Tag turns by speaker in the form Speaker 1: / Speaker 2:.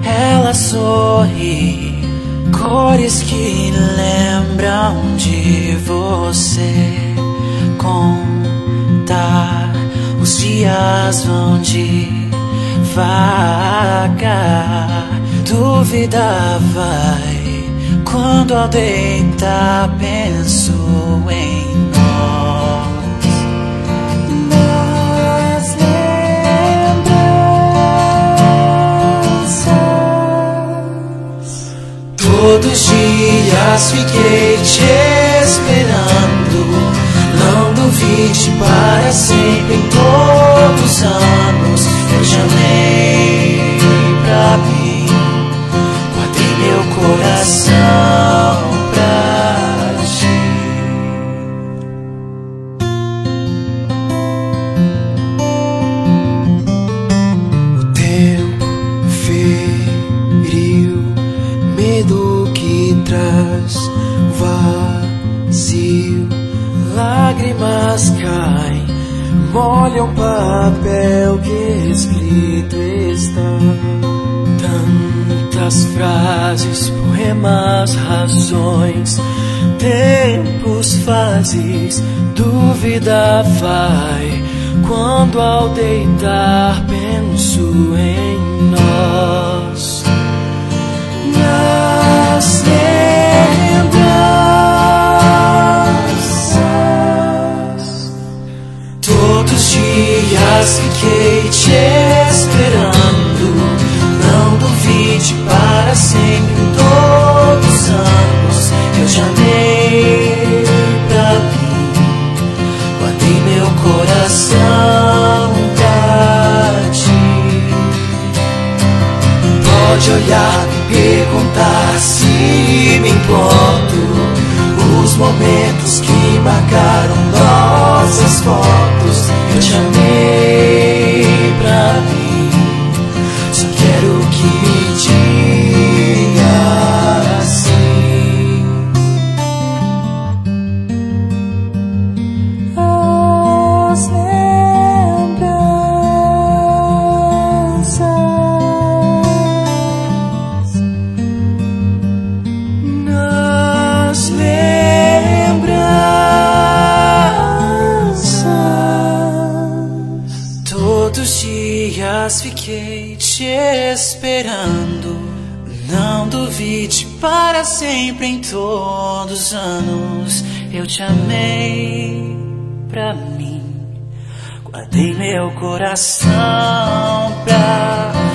Speaker 1: ela sorri, cores que lembram de você. Contar os dias vão devagar, dúvida vai quando ao deitar penso em nós. Nas lembranças, todos os dias fiquei te esperando. Não duvide, para sempre, em todos os anos eu te amei pra mim. Guardei meu coração pra ti. O tempo feriu, medo que traz vazio. Lágrimas caem, molham papel que escrito está. Tantas frases, poemas, razões, tempos, fases, dúvida vai quando ao deitar penso em nós. Nas dias fiquei te esperando. Não duvide, para sempre, em todos os anos eu te amei pra mim. Guardei meu coração pra ti. Pode olhar, me perguntar se me importo. Os momentos que marcaram nossas fotos, eu te amei pra mim. Só quero que me diga assim. As lembranças, nas lembranças, todos os dias fiquei te esperando. Não duvide, para sempre, em todos os anos eu te amei pra mim. Guardei meu coração pra